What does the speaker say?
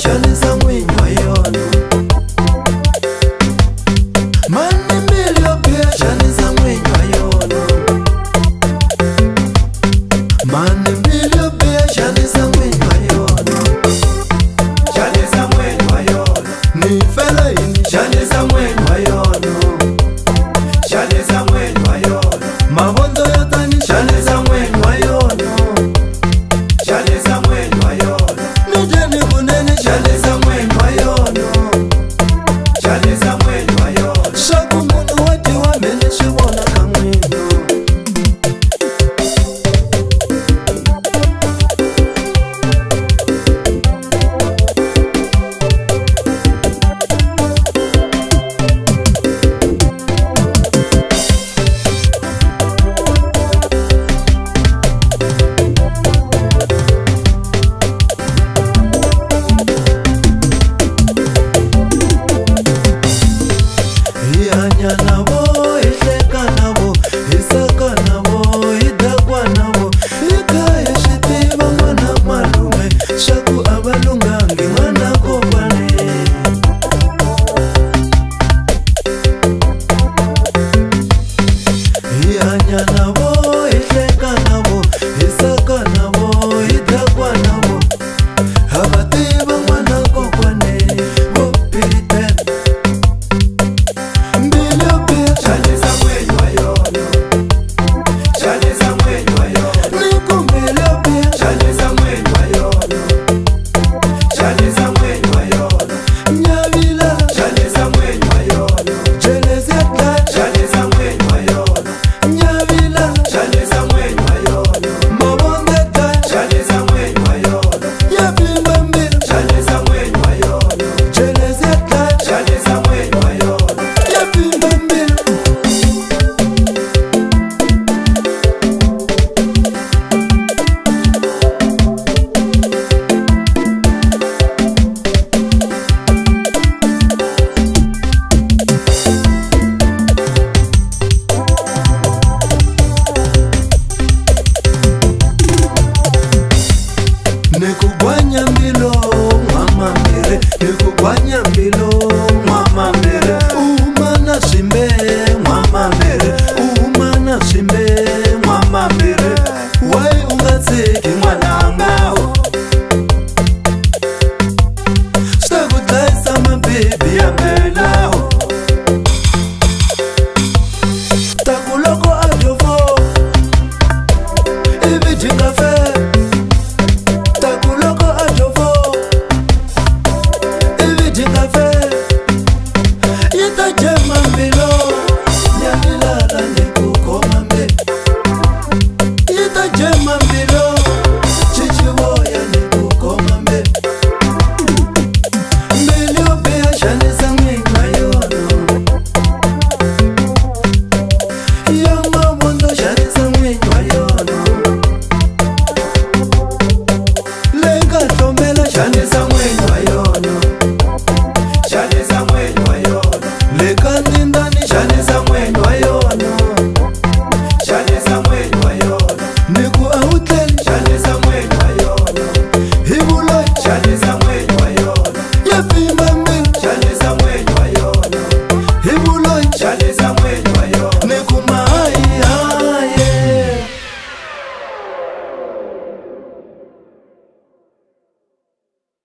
shanisa mwinywa yono. Mani milio pia shanisa mwinywa yono. Mani milio pia shanisa mwinywa yono. Shanisa mwinywa yono. Ni fela ini shanisa mwinywa yono. Shanisa mwinywa yono. Mahondo yotani shanisa mwinywa yono. Shanisa mwinywa yono. Mijeni kuneni shanisa mwinywa yono. Shanisa mwinywa yono. Shaku munu wati wamene shiwona kamwino. Ihanya nabo, ihleka nabo, isaka nabo, idakwa nabo, ikaya shitiba mwana malume, shaku abalungangi mwana kopane. Ihanya nabo, ihleka nabo, isaka nabo, idakwa nabo, abatiba